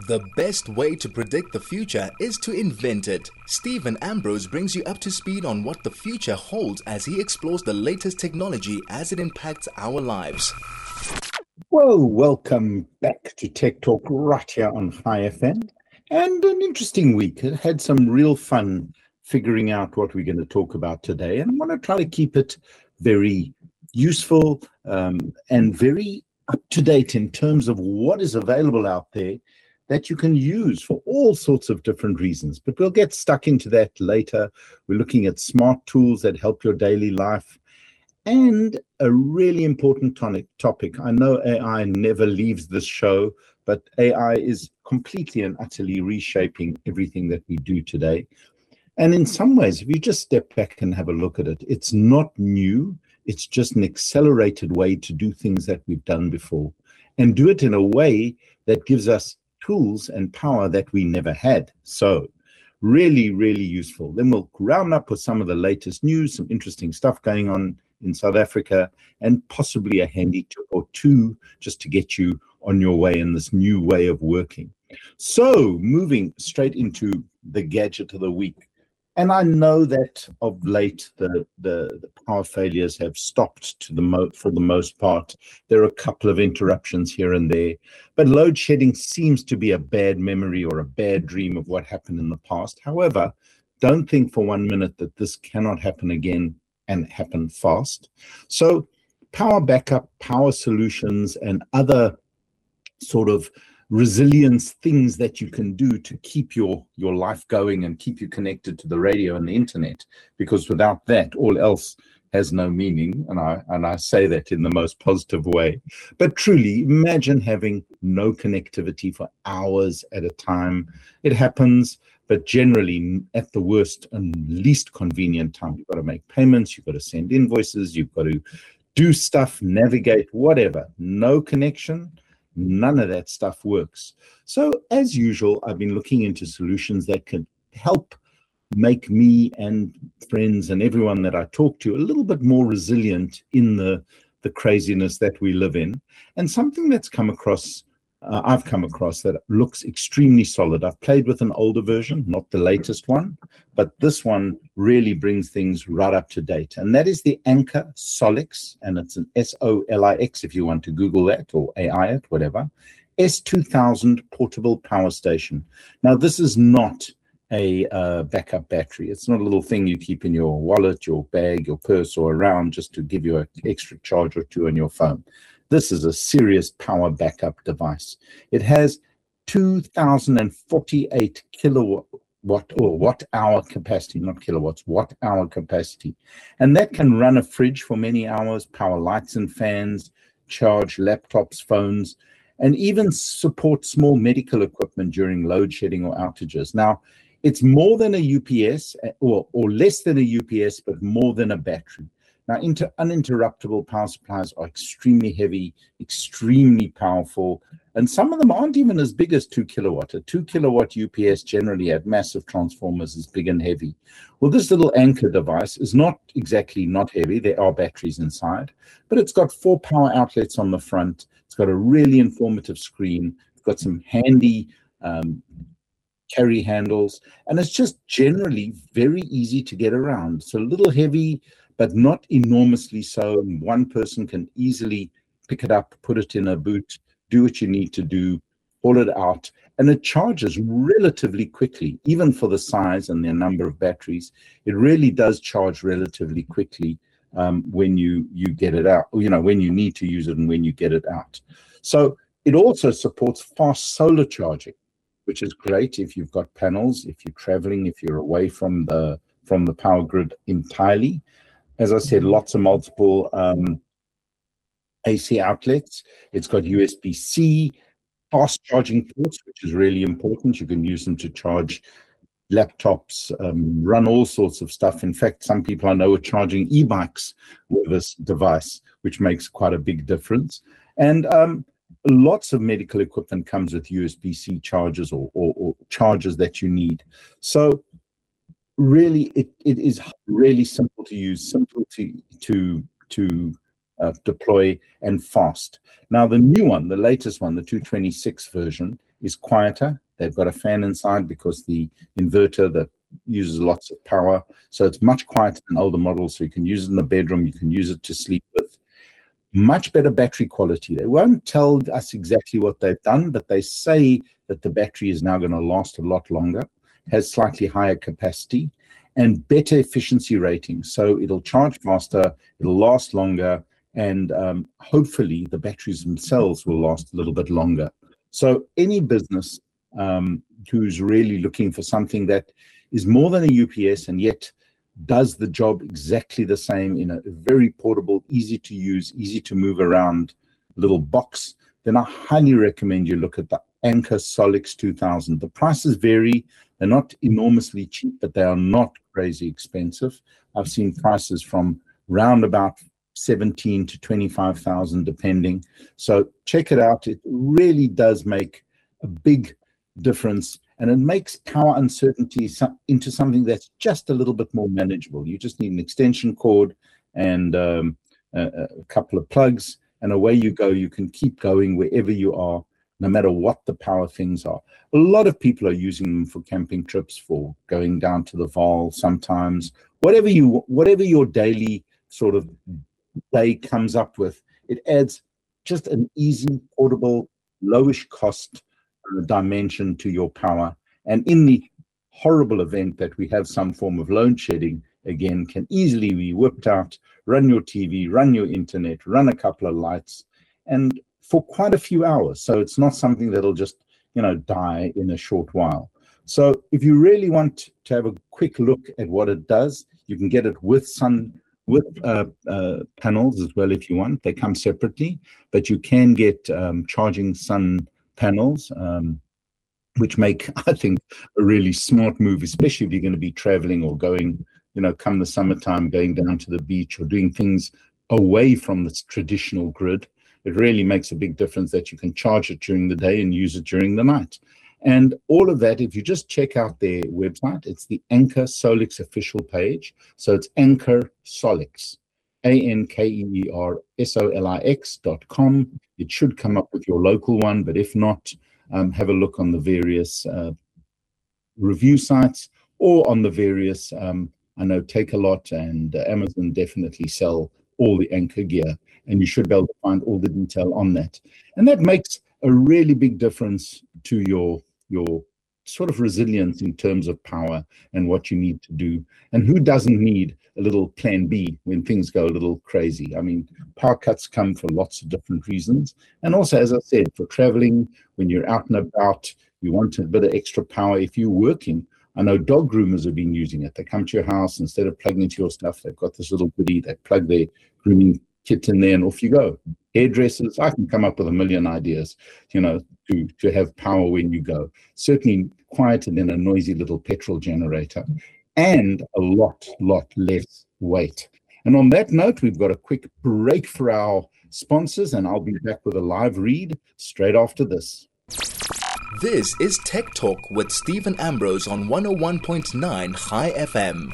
The best way to predict the future is to invent it. Stephen Ambrose brings you up to speed on what the future holds as he explores the latest technology as it impacts our lives. Well, welcome back to Tech Talk right here on High FM. And an interesting week. It had some real fun figuring out what we're going to talk about today. And I want to try to keep it very useful and very up to date in terms of what is available out there that you can use for all sorts of different reasons. But we'll get stuck into that later. We're looking at smart tools that help your daily life. And a really important topic. I know AI never leaves this show, but AI is completely and utterly reshaping everything that we do today. And in some ways, if you just step back and have a look at it, it's not new. It's just an accelerated way to do things that we've done before and do it in a way that gives us tools and power that we never had. So really, really useful. Then we'll round up with some of the latest news, some interesting stuff going on in South Africa, and possibly a handy tip or two just to get you on your way in this new way of working. So moving straight into the gadget of the week. And I know that of late the power failures have stopped for the most part. There are a couple of interruptions here and there, but load shedding seems to be a bad memory or a bad dream of what happened in the past. However, don't think for 1 minute that this cannot happen again and happen fast. So power backup, power solutions, and other sort of resilience things that you can do to keep your life going and keep you connected to the radio and the internet, because without that, all else has no meaning. And I say that in the most positive way. But truly, imagine having no connectivity for hours at a time. It happens, but generally at the worst and least convenient time. You've got to make payments, you've got to send invoices, you've got to do stuff, navigate, whatever. No connection. None of that stuff works. So as usual, I've been looking into solutions that can help make me and friends and everyone that I talk to a little bit more resilient in the craziness that we live in. And something that's I've come across that looks extremely solid. I've played with an older version, not the latest one, but this one really brings things right up to date. And that is the Anker Solix, and it's an SOLIX if you want to Google that or AI it, whatever. S2000 portable power station. Now, this is not a backup battery. It's not a little thing you keep in your wallet, your bag, your purse, or around just to give you an extra charge or two on your phone. This is a serious power backup device. It has 2,048 watt-hour capacity, not kilowatts, watt-hour capacity. And that can run a fridge for many hours, power lights and fans, charge laptops, phones, and even support small medical equipment during load shedding or outages. Now, it's more than a UPS, or less than a UPS, but more than a battery. Now, uninterruptible power supplies are extremely heavy, extremely powerful, and some of them aren't even as big as 2 kilowatt. A 2 kilowatt UPS generally had massive transformers, is big and heavy. Well, this little Anker device is not exactly not heavy. There are batteries inside, but it's got 4 power outlets on the front. It's got a really informative screen. It's got some handy carry handles, and it's just generally very easy to get around. It's a little heavy, but not enormously so. One person can easily pick it up, put it in a boot, do what you need to do, pull it out, and it charges relatively quickly, even for the size and the number of batteries. It really does charge relatively quickly when you get it out, when you need to use it and when you get it out. So it also supports fast solar charging, which is great if you've got panels, if you're traveling, if you're away from the power grid entirely. As I said, lots of multiple AC outlets. It's got USB-C, fast charging ports, which is really important. You can use them to charge laptops, run all sorts of stuff. In fact, some people I know are charging e-bikes with this device, which makes quite a big difference. And lots of medical equipment comes with USB-C chargers or chargers that you need. So really, it is really simple to use, simple to deploy, and fast. Now, the new one, the latest one, the 226 version, is quieter. They've got a fan inside because the inverter that uses lots of power. So it's much quieter than older models. So you can use it in the bedroom. You can use it to sleep with. Much better battery quality. They won't tell us exactly what they've done, but they say that the battery is now going to last a lot longer, has slightly higher capacity, and better efficiency rating. So it'll charge faster, it'll last longer, and hopefully the batteries themselves will last a little bit longer. So any business who's really looking for something that is more than a UPS and yet does the job exactly the same in a very portable, easy to use, easy to move around little box, then I highly recommend you look at the Anker Solix 2000. The prices vary. They're not enormously cheap, but they are not crazy expensive. I've seen prices from round about 17 to 25,000 depending. So check it out. It really does make a big difference, and it makes power uncertainty into something that's just a little bit more manageable. You just need an extension cord and a couple of plugs, and away you go. You can keep going wherever you are, no matter what the power things are. A lot of people are using them for camping trips, for going down to the Vaal sometimes. Whatever your daily sort of day comes up with, it adds just an easy, portable, lowish cost dimension to your power. And in the horrible event that we have some form of load shedding, again, can easily be whipped out, run your TV, run your internet, run a couple of lights, and for quite a few hours. So it's not something that'll just, die in a short while. So if you really want to have a quick look at what it does, you can get it with panels as well if you want. They come separately, but you can get charging sun panels, which make, I think, a really smart move, especially if you're going to be traveling or going, come the summertime, going down to the beach or doing things away from this traditional grid. It really makes a big difference that you can charge it during the day and use it during the night. And all of that, if you just check out their website, it's the Anker Solix official page. So it's Anker Solix, ANKERSOLIX.com. It should come up with your local one, but if not, have a look on the various review sites or on the various, I know Takealot and Amazon definitely sell all the Anker gear, and you should be able to find all the detail on that. And that makes a really big difference to your sort of resilience in terms of power and what you need to do. And who doesn't need a little plan B when things go a little crazy? I mean, power cuts come for lots of different reasons. And also, as I said, for traveling, when you're out and about, you want a bit of extra power. If you're working, I know dog groomers have been using it. They come to your house, instead of plugging into your stuff, they've got this little goodie, they plug their grooming kit in there and off you go. Hairdressers, I can come up with a million ideas, to have power when you go. Certainly quieter than a noisy little petrol generator, and a lot less weight. And on that note, we've got a quick break for our sponsors, and I'll be back with a live read straight after this. This is Tech Talk with Stephen Ambrose on 101.9 High FM.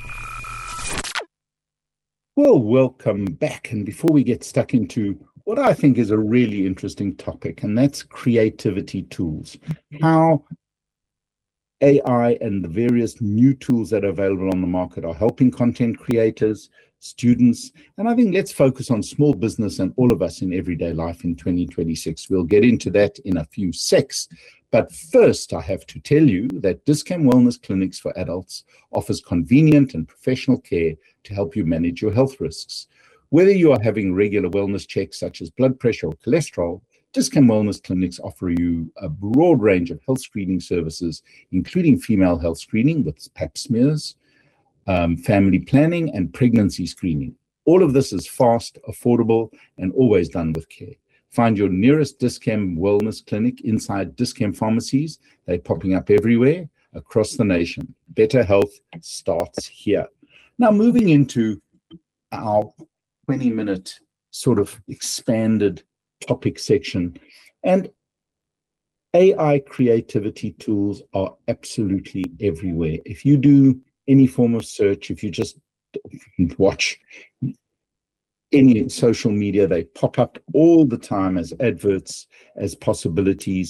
Well, welcome back. And before we get stuck into what I think is a really interesting topic, and that's creativity tools, how AI and the various new tools that are available on the market are helping content creators, students, and I think let's focus on small business and all of us in everyday life in 2026. We'll get into that in a few secs. But first, I have to tell you that Dis-Chem Wellness Clinics for Adults offers convenient and professional care to help you manage your health risks. Whether you are having regular wellness checks such as blood pressure or cholesterol, Dis-Chem Wellness Clinics offer you a broad range of health screening services, including female health screening with pap smears, family planning, and pregnancy screening. All of this is fast, affordable, and always done with care. Find your nearest Dis-Chem Wellness Clinic inside Dis-Chem pharmacies. They're popping up everywhere across the nation. Better health starts here. Now, moving into our 20-minute sort of expanded topic section. And AI creativity tools are absolutely everywhere. If you do any form of search, if you just watch any social media, they pop up all the time as adverts, as possibilities.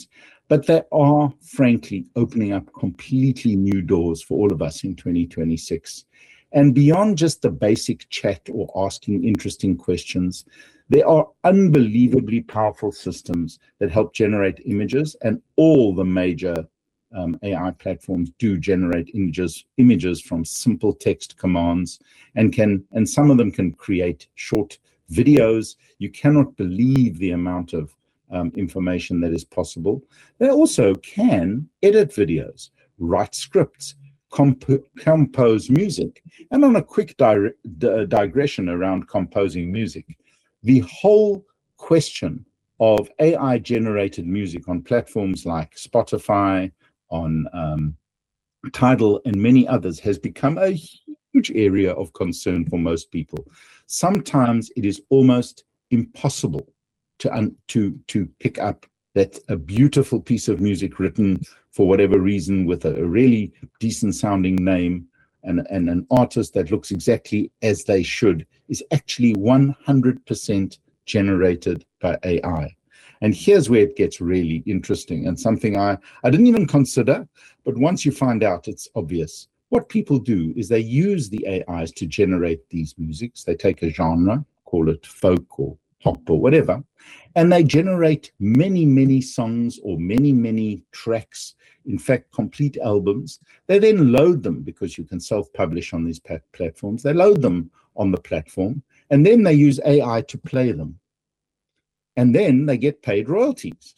but they are, frankly, opening up completely new doors for all of us in 2026. And beyond just the basic chat or asking interesting questions, there are unbelievably powerful systems that help generate images, and all the major AI platforms do generate images from simple text commands, and some of them can create short videos. You cannot believe the amount of information that is possible. They also can edit videos, write scripts, compose music. And on a quick digression around composing music, the whole question of AI generated music on platforms like Spotify, on Tidal, and many others has become a huge area of concern for most people. Sometimes it is almost impossible to pick up that a beautiful piece of music written for whatever reason with a really decent sounding name and an artist that looks exactly as they should is actually 100% generated by AI. And here's where it gets really interesting, and something I didn't even consider, but once you find out, it's obvious. What people do is they use the AIs to generate these musics. They take a genre, call it folk or pop or whatever, and they generate many, many songs or many, many tracks, in fact, complete albums. They then load them, because you can self-publish on these platforms. They load them on the platform, and then they use AI to play them. And then they get paid royalties,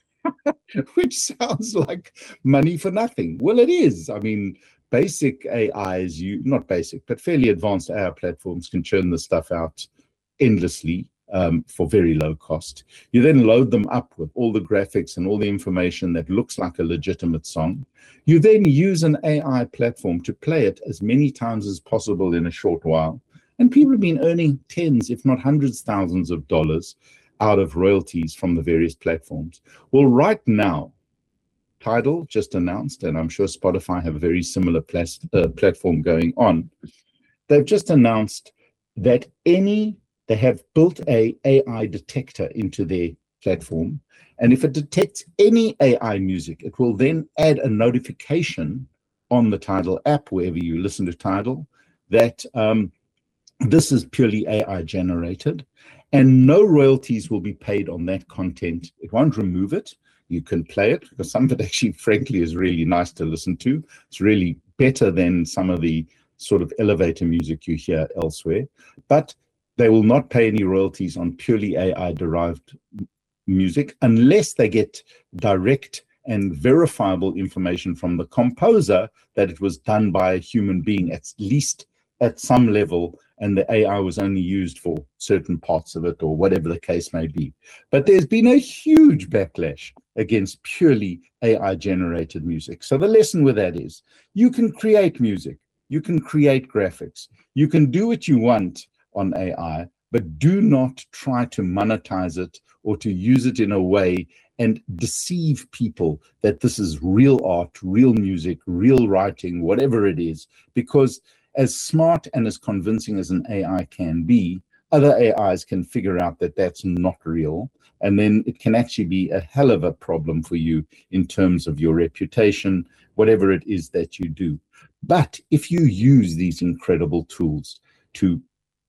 which sounds like money for nothing. Well, it is. I mean, basic AIs, not basic, but fairly advanced AI platforms can churn the stuff out endlessly for very low cost. You then load them up with all the graphics and all the information that looks like a legitimate song. You then use an AI platform to play it as many times as possible in a short while. And people have been earning tens, if not hundreds, thousands of dollars out of royalties from the various platforms. Well, right now, Tidal just announced, and I'm sure Spotify have a very similar platform going on. They've just announced that they have built a AI detector into their platform. And if it detects any AI music, it will then add a notification on the Tidal app, wherever you listen to Tidal, that this is purely AI generated, and no royalties will be paid on that content. It won't remove it. You can play it, because some of it actually, frankly, is really nice to listen to. It's really better than some of the sort of elevator music you hear elsewhere. But they will not pay any royalties on purely AI-derived music unless they get direct and verifiable information from the composer that it was done by a human being, at least at some level, and the AI was only used for certain parts of it, or whatever the case may be. But there's been a huge backlash against purely AI-generated music. So the lesson with that is, you can create music, you can create graphics, you can do what you want on AI, but do not try to monetize it or to use it in a way and deceive people that this is real art, real music, real writing, whatever it is, because as smart and as convincing as an AI can be, other AIs can figure out that that's not real. And then it can actually be a hell of a problem for you in terms of your reputation, whatever it is that you do. But if you use these incredible tools to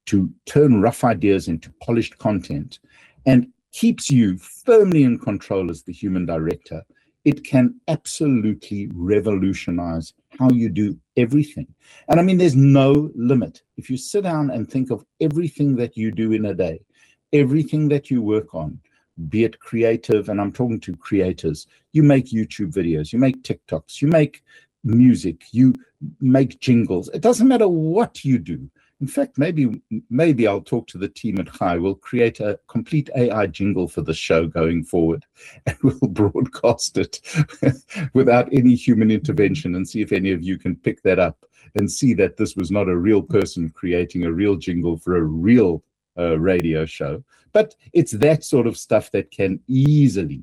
turn rough ideas into polished content, and keeps you firmly in control as the human director, it can absolutely revolutionize how you do everything. And I mean, there's no limit. If you sit down and think of everything that you do in a day, everything that you work on, be it creative, and I'm talking to creators, you make YouTube videos, you make TikToks, you make music, you make jingles. It doesn't matter what you do. In fact, maybe I'll talk to the team at Chai. We'll create a complete AI jingle for the show going forward, and we'll broadcast it without any human intervention, and see if any of you can pick that up and see that this was not a real person creating a real jingle for a real radio show. But it's that sort of stuff that can easily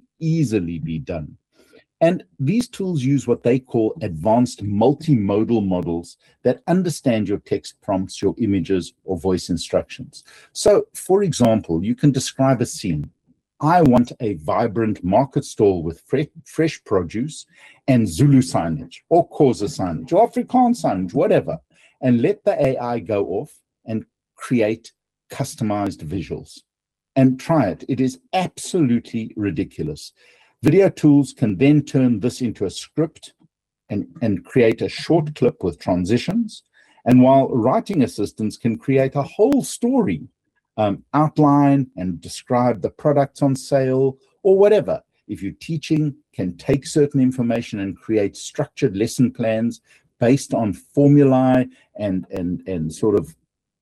be done. And these tools use what they call advanced multimodal models that understand your text prompts, your images, or voice instructions. So, for example, you can describe a scene. I want a vibrant market stall with fresh produce and Zulu signage or Xhosa signage or Afrikaans signage, whatever, and let the AI go off and create customized visuals and try it. It is absolutely ridiculous. Video tools can then turn this into a script and create a short clip with transitions. And while writing assistants can create a whole story, outline and describe the products on sale or whatever. If you're teaching, can take certain information and create structured lesson plans based on formulae and sort of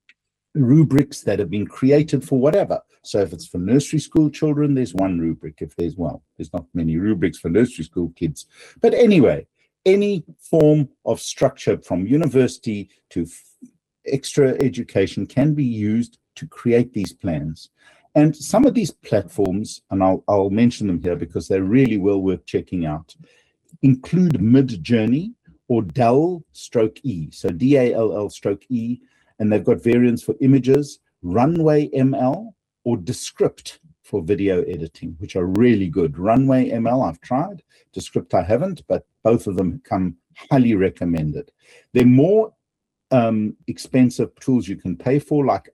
rubrics that have been created for whatever. So if it's for nursery school children, there's one rubric. If there's not many rubrics for nursery school kids. But anyway, any form of structure from university to extra education can be used to create these plans. And some of these platforms, and I'll mention them here because they're really well worth checking out, include Midjourney or Dall-E, so Dall-E, and they've got variants for images, Runway ML, or Descript for video editing, which are really good. Runway ML I've tried, Descript I haven't, but both of them come highly recommended. They're more expensive tools you can pay for, like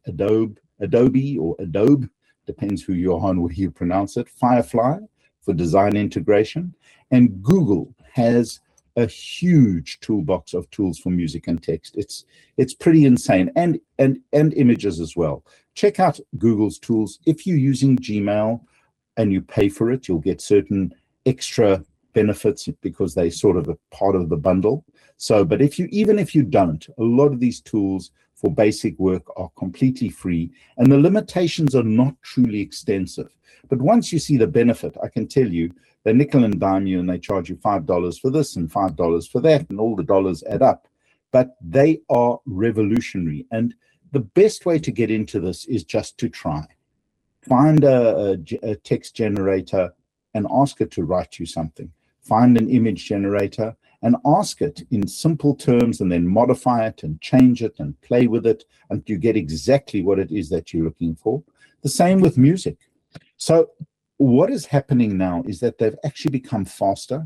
Adobe or Adobe, depends who you are and where you pronounce it, Firefly for design integration, and Google has a huge toolbox of tools for music and text. It's pretty insane, and images as well. Check out Google's tools. If you're using Gmail and you pay for it, you'll get certain extra benefits because they sort of a part of the bundle. So, but even if you don't, a lot of these tools for basic work are completely free, and the limitations are not truly extensive. But once you see the benefit, I can tell you they nickel and dime you, and they charge you $5 for this and $5 for that, and all the dollars add up. But they are revolutionary, and the best way to get into this is just to try. Find a text generator and ask it to write you something. Find an image generator and ask it in simple terms, and then modify it and change it and play with it until you get exactly what it is that you're looking for. The same with music. So what is happening now is that they've actually become faster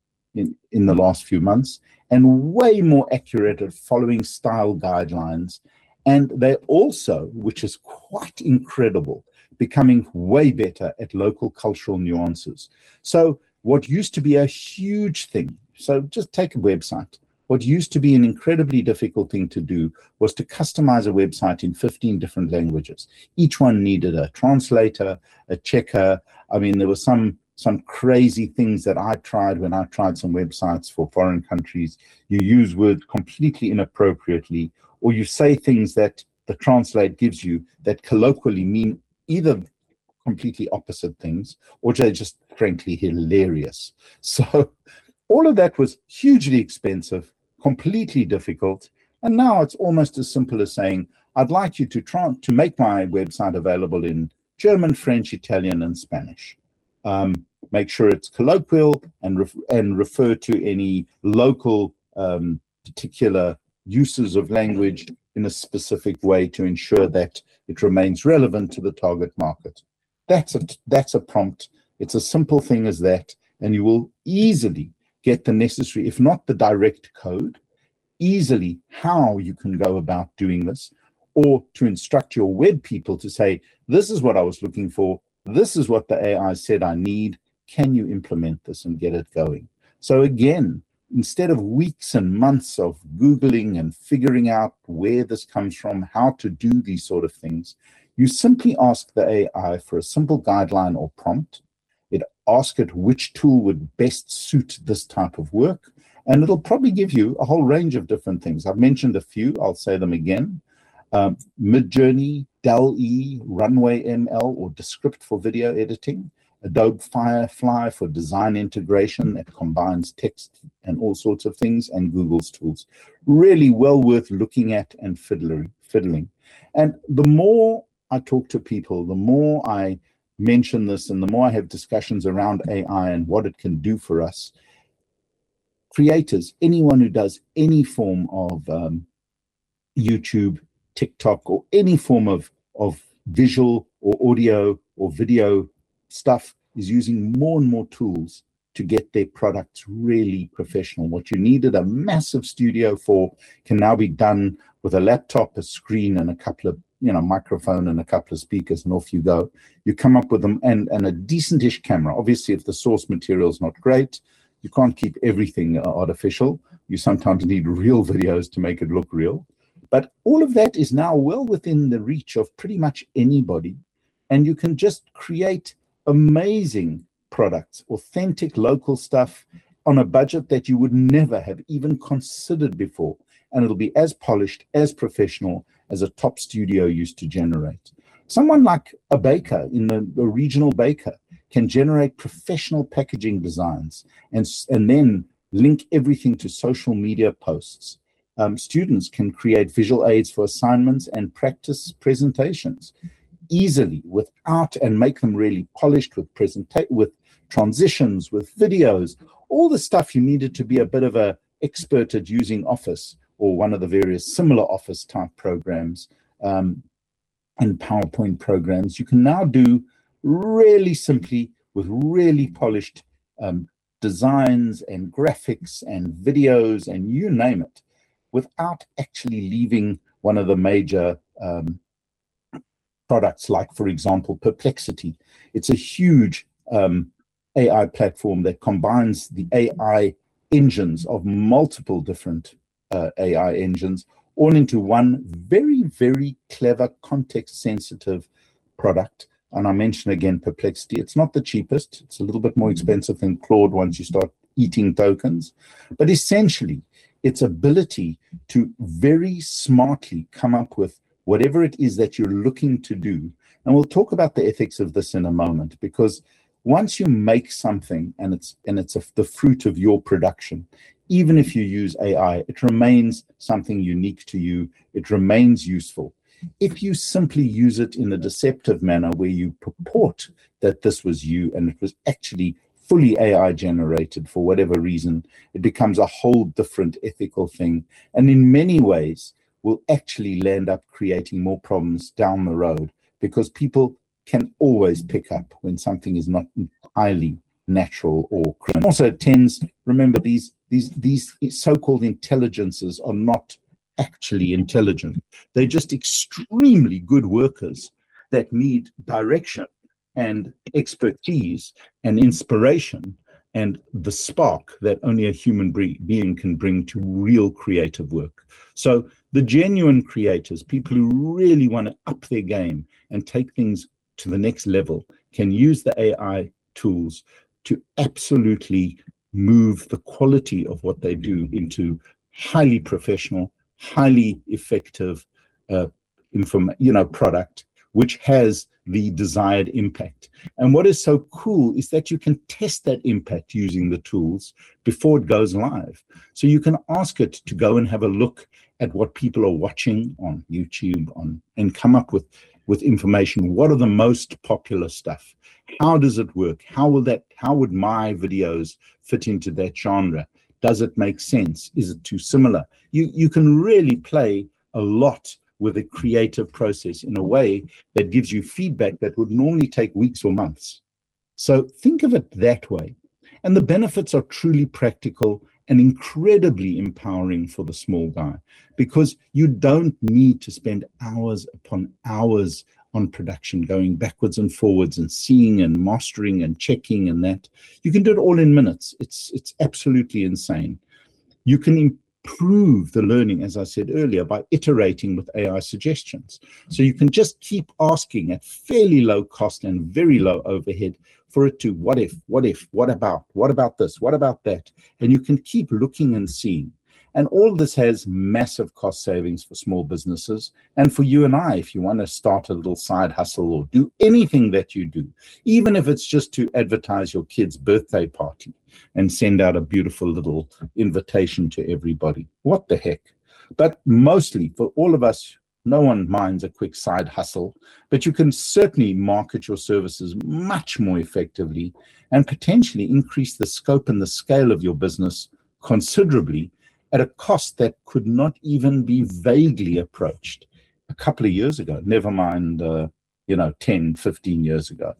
in the last few months and way more accurate at following style guidelines. And they're also, which is quite incredible, becoming way better at local cultural nuances. So what used to be a huge thing, so just take a website. What used to be an incredibly difficult thing to do was to customize a website in 15 different languages. Each one needed a translator, a checker. I mean, there were some crazy things that I tried when I tried some websites for foreign countries. You use words completely inappropriately, or you say things that the translate gives you that colloquially mean either completely opposite things, or they're just frankly hilarious. So all of that was hugely expensive, completely difficult, and now it's almost as simple as saying, I'd like you to try to make my website available in German, French, Italian, and Spanish. Make sure it's colloquial and refer to any local particular uses of language in a specific way to ensure that it remains relevant to the target market. That's a prompt. It's a simple thing as that, and you will easily get the necessary, if not the direct code, easily how you can go about doing this, or to instruct your web people to say, this is what I was looking for, this is what the AI said I need, can you implement this and get it going? So again, instead of weeks and months of Googling and figuring out where this comes from, how to do these sort of things, you simply ask the AI for a simple guideline or prompt. Ask it which tool would best suit this type of work, and it'll probably give you a whole range of different things. I've mentioned a few, I'll say them again. Midjourney, Dall-E, Runway ML, or Descript for video editing, Adobe Firefly for design integration that combines text and all sorts of things, and Google's tools. Really well worth looking at and fiddling. And the more I talk to people, the more I mention this and the more I have discussions around AI and what it can do for us, creators, anyone who does any form of YouTube, TikTok, or any form of visual or audio or video stuff is using more and more tools to get their products really professional. What you needed a massive studio for can now be done with a laptop, a screen, and a couple of, microphone and a couple of speakers, and off you go. You come up with them and a decentish camera. Obviously, if the source material is not great, you can't keep everything artificial. You sometimes need real videos to make it look real. But all of that is now well within the reach of pretty much anybody. And you can just create amazing products, authentic local stuff on a budget that you would never have even considered before. And it'll be as polished, as professional as a top studio used to generate. Someone like a baker a regional baker can generate professional packaging designs and then link everything to social media posts. Students can create visual aids for assignments and practice presentations easily and make them really polished with transitions, with videos, all the stuff you needed to be a bit of an expert at using Office or one of the various similar Office type programs and PowerPoint programs. You can now do really simply with really polished designs and graphics and videos and you name it, without actually leaving one of the major products like, for example, Perplexity. It's a huge AI platform that combines the AI engines of multiple different AI engines all into one very, very clever, context-sensitive product. And I mention again Perplexity. It's not the cheapest. It's a little bit more expensive than Claude once you start eating tokens. But essentially, its ability to very smartly come up with whatever it is that you're looking to do. And we'll talk about the ethics of this in a moment, because once you make something and it's the fruit of your production, even if you use AI, it remains something unique to you. It remains useful. If you simply use it in a deceptive manner where you purport that this was you and it was actually fully AI generated for whatever reason, it becomes a whole different ethical thing. And in many ways, will actually land up creating more problems down the road, because people can always pick up when something is not entirely natural or criminal. Also remember, these so-called intelligences are not actually intelligent. They're just extremely good workers that need direction and expertise and inspiration and the spark that only a human being can bring to real creative work. So the genuine creators, people who really want to up their game and take things to the next level, can use the AI tools to absolutely move the quality of what they do into highly professional, highly effective product, which has the desired impact. And what is so cool is that you can test that impact using the tools before it goes live. So you can ask it to go and have a look at what people are watching on YouTube and come up with information. What are the most popular stuff? How does it work? How would my videos fit into that genre? Does it make sense? Is it too similar? You can really play a lot with a creative process in a way that gives you feedback that would normally take weeks or months. So think of it that way. And the benefits are truly practical and incredibly empowering for the small guy, because you don't need to spend hours upon hours on production, going backwards and forwards and seeing and mastering and checking and that. You can do it all in minutes. It's absolutely insane. You can improve the learning, as I said earlier, by iterating with AI suggestions. So you can just keep asking at fairly low cost and very low overhead for it to what if, what about this, what about that? And you can keep looking and seeing. And all this has massive cost savings for small businesses and for you and I, if you want to start a little side hustle or do anything that you do, even if it's just to advertise your kid's birthday party and send out a beautiful little invitation to everybody. What the heck? But mostly for all of us, no one minds a quick side hustle, but you can certainly market your services much more effectively and potentially increase the scope and the scale of your business considerably at a cost that could not even be vaguely approached a couple of years ago, never mind, 10, 15 years ago.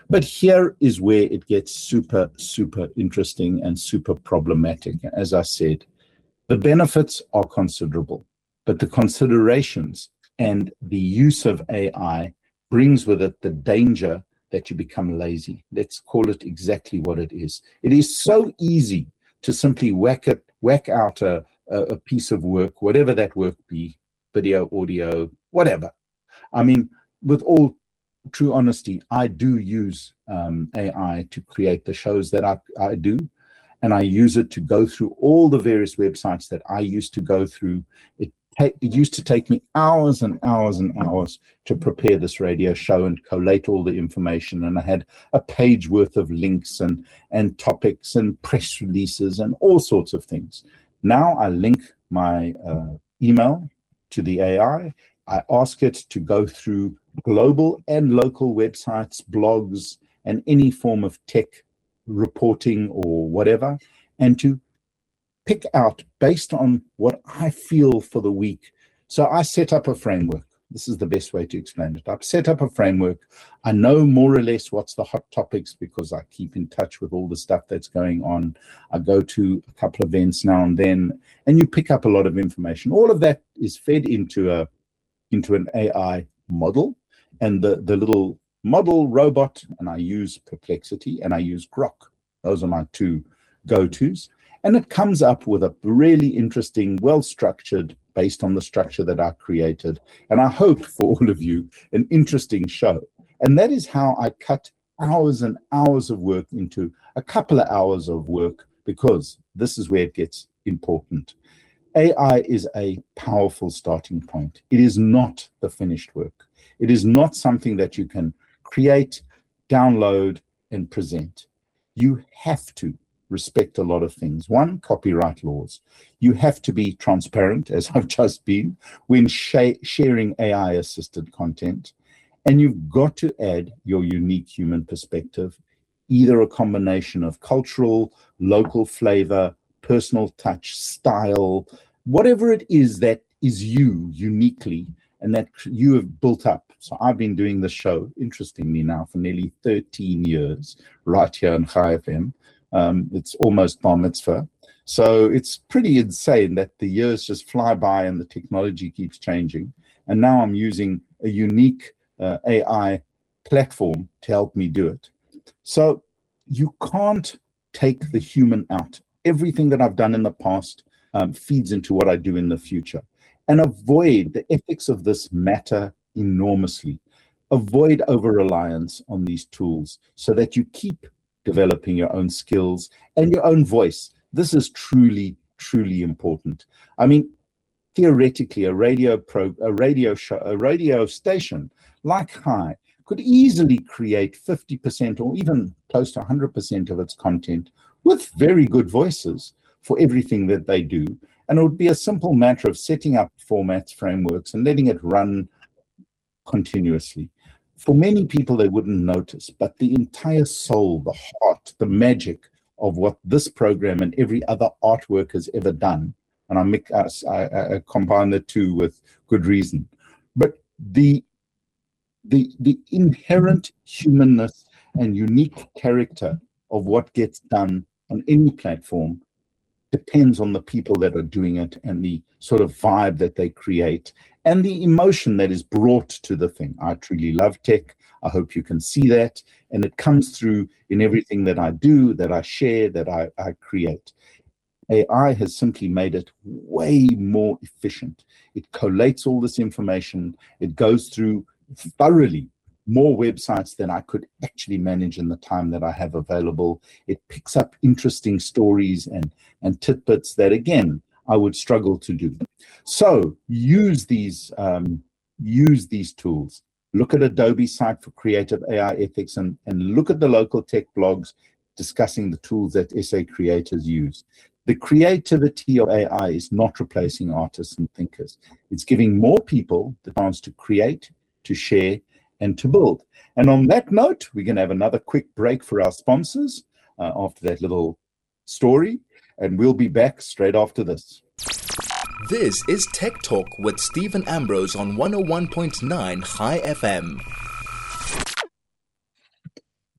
But here is where it gets super, super interesting and super problematic. As I said, the benefits are considerable, but the considerations and the use of AI brings with it the danger that you become lazy. Let's call it exactly what it is. It is so easy to simply whack out a piece of work, whatever that work be, video, audio, whatever. I mean, with all true honesty, I do use AI to create the shows that I do, and I use it to go through all the various websites that I used to go through. It used to take me hours and hours and hours to prepare this radio show and collate all the information, and I had a page worth of links and topics and press releases and all sorts of things. Now I link my email to the AI. I ask it to go through global and local websites, blogs, and any form of tech reporting or whatever, and to pick out based on what I feel for the week. So I set up a framework. This is the best way to explain it. I've set up a framework. I know more or less what's the hot topics because I keep in touch with all the stuff that's going on. I go to a couple of events now and then, and you pick up a lot of information. All of that is fed into an AI model, and the little model robot, and I use Perplexity and I use Grok. Those are my two go-tos. And it comes up with a really interesting, well-structured, based on the structure that I created. And I hope for all of you, an interesting show. And that is how I cut hours and hours of work into a couple of hours of work, because this is where it gets important. AI is a powerful starting point. It is not the finished work. It is not something that you can create, download, and present. You have to respect a lot of things. One, copyright laws. You have to be transparent, as I've just been, when sharing AI-assisted content. And you've got to add your unique human perspective, either a combination of cultural, local flavor, personal touch, style, whatever it is that is you uniquely and that you have built up. So I've been doing this show, interestingly now, for nearly 13 years, right here on Chai FM. It's almost bar mitzvah. So it's pretty insane that the years just fly by and the technology keeps changing. And now I'm using a unique AI platform to help me do it. So you can't take the human out. Everything that I've done in the past feeds into what I do in the future. And avoid the ethics of this matter enormously. Avoid over-reliance on these tools so that you keep developing your own skills and your own voice. This is truly, truly important. I mean, theoretically, a radio station like Chai could easily create 50% or even close to 100% of its content with very good voices for everything that they do. And it would be a simple matter of setting up formats, frameworks, and letting it run continuously. For many people, they wouldn't notice, but the entire soul, the heart, the magic of what this program and every other artwork has ever done, and I combine the two with good reason, but the inherent humanness and unique character of what gets done on any platform depends on the people that are doing it and the sort of vibe that they create and the emotion that is brought to the thing. I truly love tech. I hope you can see that. And it comes through in everything that I do, that I share, that I create. AI has simply made it way more efficient. It collates all this information. It goes through thoroughly more websites than I could actually manage in the time that I have available. It picks up interesting stories and tidbits that, again, I would struggle to do. So use these tools. Look at Adobe's site for creative AI ethics and look at the local tech blogs discussing the tools that SA creators use. The creativity of AI is not replacing artists and thinkers. It's giving more people the chance to create, to share, and to build. And on that note, we're going to have another quick break for our sponsors after that little story, and we'll be back straight after this. This is Tech Talk with Stephen Ambrose on 101.9 Chai FM.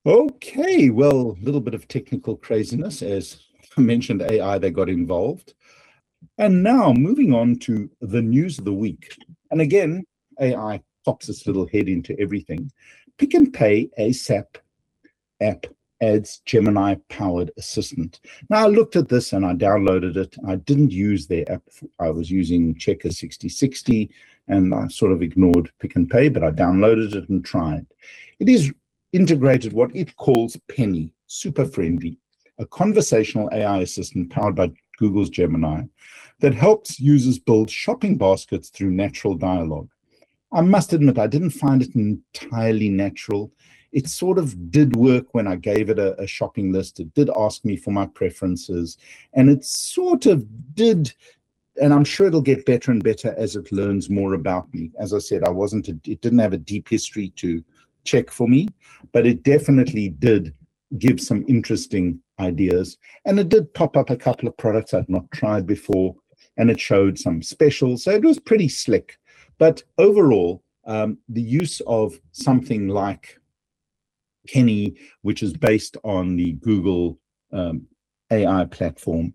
Okay, well, a little bit of technical craziness. As I mentioned, AI, they got involved. And now moving on to the news of the week. And again, AI pops its little head into everything. Pick n Pay ASAP app adds Gemini powered assistant. Now I looked at this and I downloaded it. I didn't use their app. I was using Checker 6060 and I sort of ignored Pick n Pay, but I downloaded it and tried. It is integrated what it calls Penny, super friendly, a conversational AI assistant powered by Google's Gemini that helps users build shopping baskets through natural dialogue. I must admit, I didn't find it entirely natural. It sort of did work when I gave it a shopping list. It did ask me for my preferences, and it sort of did, and I'm sure it'll get better and better as it learns more about me. As I said, it didn't have a deep history to check for me, but it definitely did give some interesting ideas. And it did pop up a couple of products I'd not tried before, and it showed some specials. So it was pretty slick. But overall, the use of something like Penny, which is based on the Google AI platform,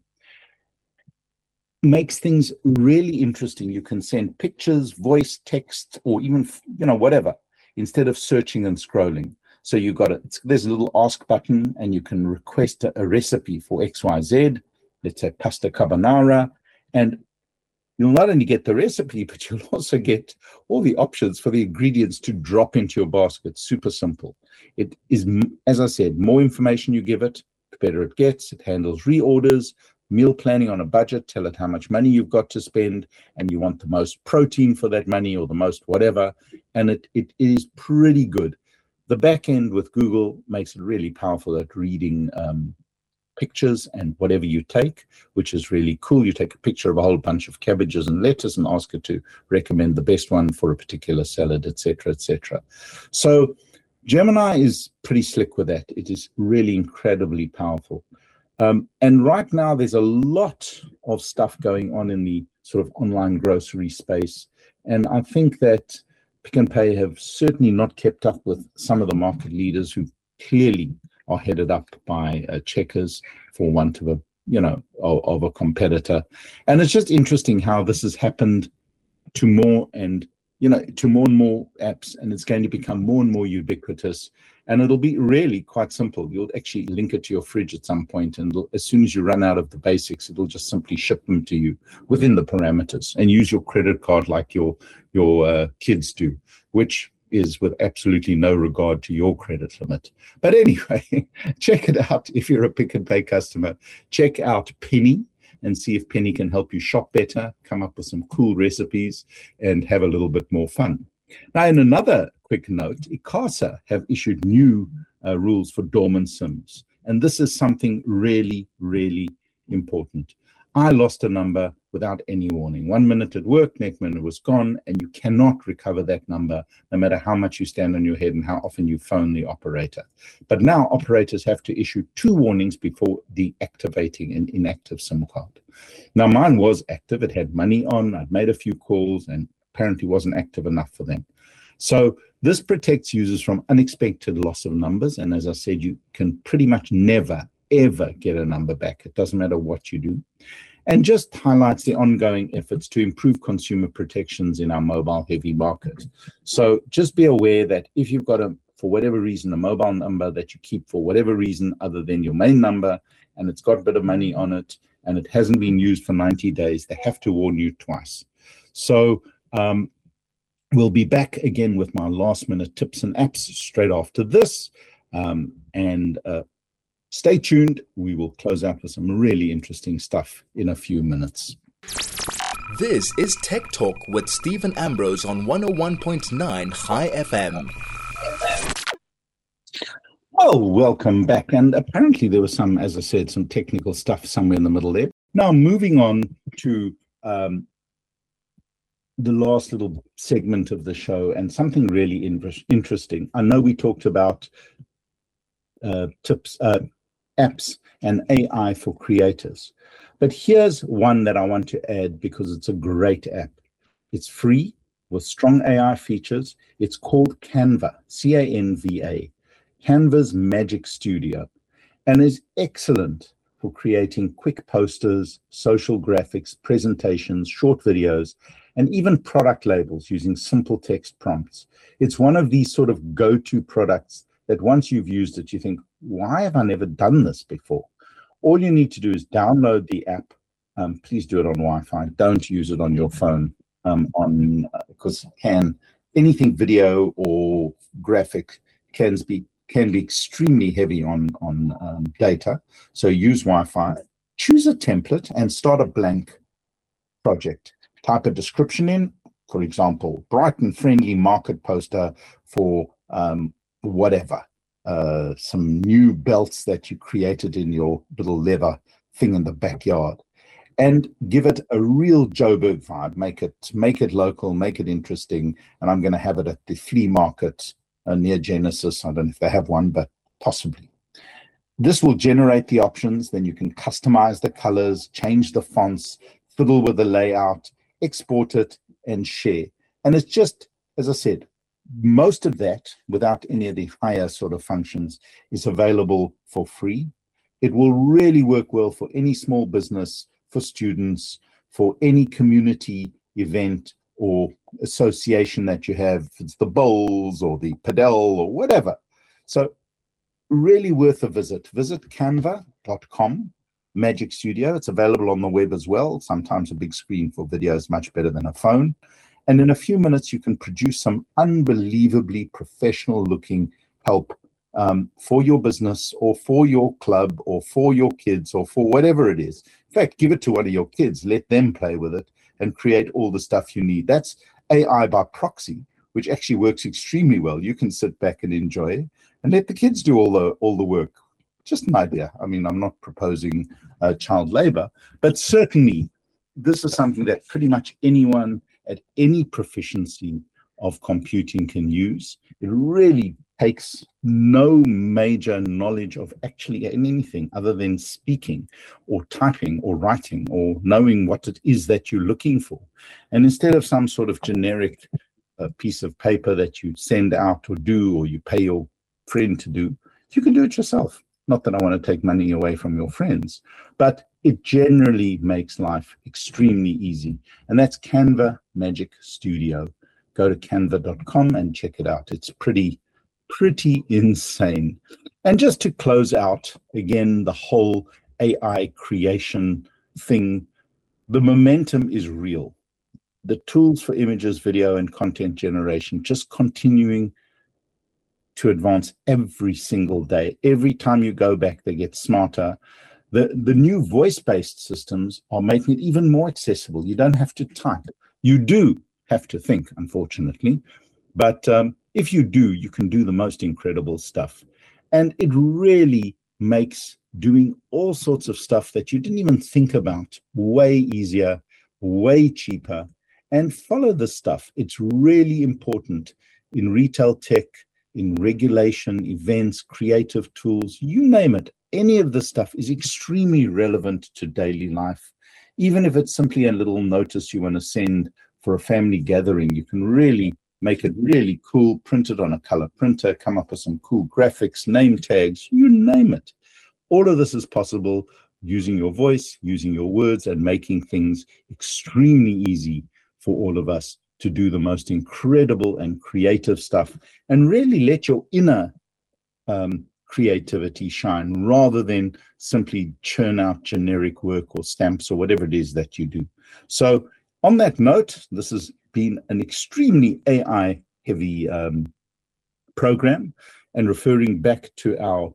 makes things really interesting. You can send pictures, voice, text, or even, whatever, instead of searching and scrolling. So you got it. There's a little ask button, and you can request a recipe for XYZ, let's say pasta carbonara, and you'll not only get the recipe, but you'll also get all the options for the ingredients to drop into your basket. Super simple. It is, as I said, more information you give it, the better it gets. It handles reorders, meal planning on a budget, tell it how much money you've got to spend, and you want the most protein for that money or the most whatever. And it is pretty good. The back end with Google makes it really powerful at reading pictures and whatever you take, which is really cool. You take a picture of a whole bunch of cabbages and lettuce and ask it to recommend the best one for a particular salad, etc., etc. So Gemini is pretty slick with that. It is really incredibly powerful. And right now, there's a lot of stuff going on in the sort of online grocery space. And I think that Pick n Pay have certainly not kept up with some of the market leaders who clearly are headed up by Checkers, for want of a competitor. And it's just interesting how this has happened to more and more apps, and it's going to become more and more ubiquitous. And it'll be really quite simple. You'll actually link it to your fridge at some point, and as soon as you run out of the basics, it'll just simply ship them to you within the parameters, and use your credit card like your kids do, which is with absolutely no regard to your credit limit. But anyway, check it out. If you're a Pick n Pay customer, check out Penny and see if Penny can help you shop better, come up with some cool recipes, and have a little bit more fun. Now, in another quick note, ICASA have issued new rules for dormant SIMs. And this is something really, really important. I lost a number without any warning. 1 minute it worked, next minute it was gone, and you cannot recover that number no matter how much you stand on your head and how often you phone the operator. But now operators have to issue 2 warnings before deactivating an inactive SIM card. Now mine was active, it had money on, I'd made a few calls and apparently wasn't active enough for them. So this protects users from unexpected loss of numbers, and as I said, you can pretty much never ever get a number back. It doesn't matter what you do. And just highlights the ongoing efforts to improve consumer protections in our mobile heavy market. So just be aware that if you've got for whatever reason, a mobile number that you keep for whatever reason other than your main number, and it's got a bit of money on it, and it hasn't been used for 90 days, they have to warn you twice. So we'll be back again with my last minute tips and apps straight after this. Stay tuned. We will close out with some really interesting stuff in a few minutes. This is Tech Talk with Stephen Ambrose on 101.9 High FM. Well, welcome back. And apparently there was some, as I said, some technical stuff somewhere in the middle there. Now, moving on to the last little segment of the show, and something really interesting. I know we talked about apps and AI for creators, but here's one that I want to add because it's a great app. It's free with strong AI features. It's called Canva, Canva. Canva's Magic Studio, and is excellent for creating quick posters, social graphics, presentations, short videos, and even product labels using simple text prompts. It's one of these sort of go-to products that once you've used it, you think, why have I never done this before? All you need to do is download the app. Please do it on Wi-Fi. Don't use it on your phone because anything video or graphic can be extremely heavy on data. So use Wi-Fi, choose a template and start a blank project. Type a description in, for example, bright and friendly market poster for whatever, some new belts that you created in your little leather thing in the backyard, and give it a real Joburg vibe. Make it local, make it interesting. And I'm going to have it at the flea market near Genesis. I don't know if they have one, but possibly. This will generate the options. Then you can customize the colors, change the fonts, fiddle with the layout, export it, and share. And it's just, as I said, most of that, without any of the higher sort of functions, is available for free. It will really work well for any small business, for students, for any community event or association that you have, if it's the Bowls or the Padel or whatever. So really worth a visit. Visit canva.com, Magic Studio. It's available on the web as well. Sometimes a big screen for video is much better than a phone. And in a few minutes, you can produce some unbelievably professional looking help for your business or for your club or for your kids or for whatever it is. In fact, give it to one of your kids, let them play with it and create all the stuff you need. That's AI by proxy, which actually works extremely well. You can sit back and enjoy it and let the kids do all the work. Just an idea. I mean, I'm not proposing child labor, but certainly this is something that pretty much anyone at any proficiency of computing can use. It really takes no major knowledge of actually anything other than speaking or typing or writing or knowing what it is that you're looking for. And instead of some sort of generic piece of paper that you send out or do, or you pay your friend to do, you can do it yourself. Not that I want to take money away from your friends, but it generally makes life extremely easy. And that's Canva Magic Studio. Go to canva.com and check it out. It's pretty insane. And just to close out, again, the whole AI creation thing, the momentum is real. The tools for images, video, and content generation just continuing to advance every single day. Every time you go back, they get smarter. The new voice-based systems are making it even more accessible. You don't have to type. You do have to think, unfortunately. But if you do, you can do the most incredible stuff. And it really makes doing all sorts of stuff that you didn't even think about way easier, way cheaper. And follow this stuff. It's really important in retail tech, in regulation, events, creative tools, you name it. Any of this stuff is extremely relevant to daily life. Even if it's simply a little notice you want to send for a family gathering, you can really make it really cool, print it on a color printer, come up with some cool graphics, name tags, you name it. All of this is possible using your voice, using your words, and making things extremely easy for all of us to do the most incredible and creative stuff and really let your inner creativity shine rather than simply churn out generic work or stamps or whatever it is that you do. So on that note, this has been an extremely AI heavy program, and referring back to our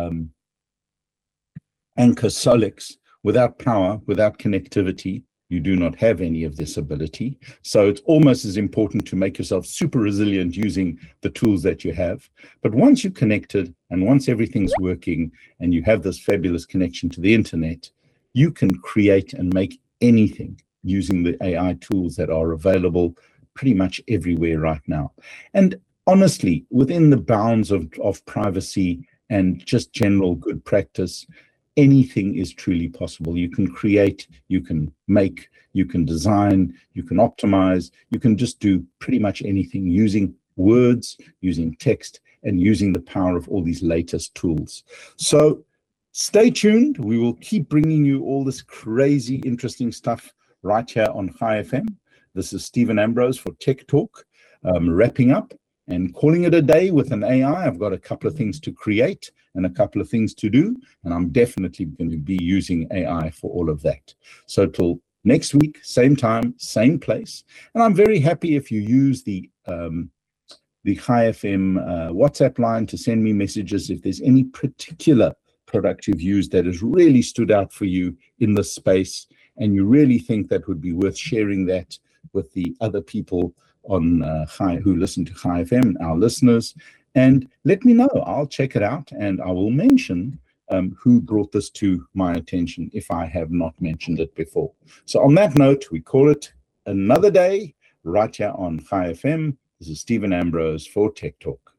anchor Solix, without power, without connectivity, you do not have any of this ability. So it's almost as important to make yourself super resilient using the tools that you have. But once you're connected and once everything's working and you have this fabulous connection to the internet, you can create and make anything using the AI tools that are available pretty much everywhere right now. And honestly, within the bounds of privacy and just general good practice, anything is truly possible. You can create, you can make, you can design, you can optimize, you can just do pretty much anything using words, using text, and using the power of all these latest tools. So stay tuned. We will keep bringing you all this crazy, interesting stuff right here on High FM. This is Stephen Ambrose for Tech Talk, wrapping up and calling it a day with an AI. I've got a couple of things to create and a couple of things to do, and I'm definitely going to be using AI for all of that. So till next week, same time, same place. And I'm very happy if you use the High FM WhatsApp line to send me messages if there's any particular product you've used that has really stood out for you in this space, and you really think that would be worth sharing that with the other people on who listen to High FM, our listeners, and let me know. I'll check it out, and I will mention who brought this to my attention if I have not mentioned it before. So on that note, we call it another day right here on High FM. This is Stephen Ambrose for Tech Talk.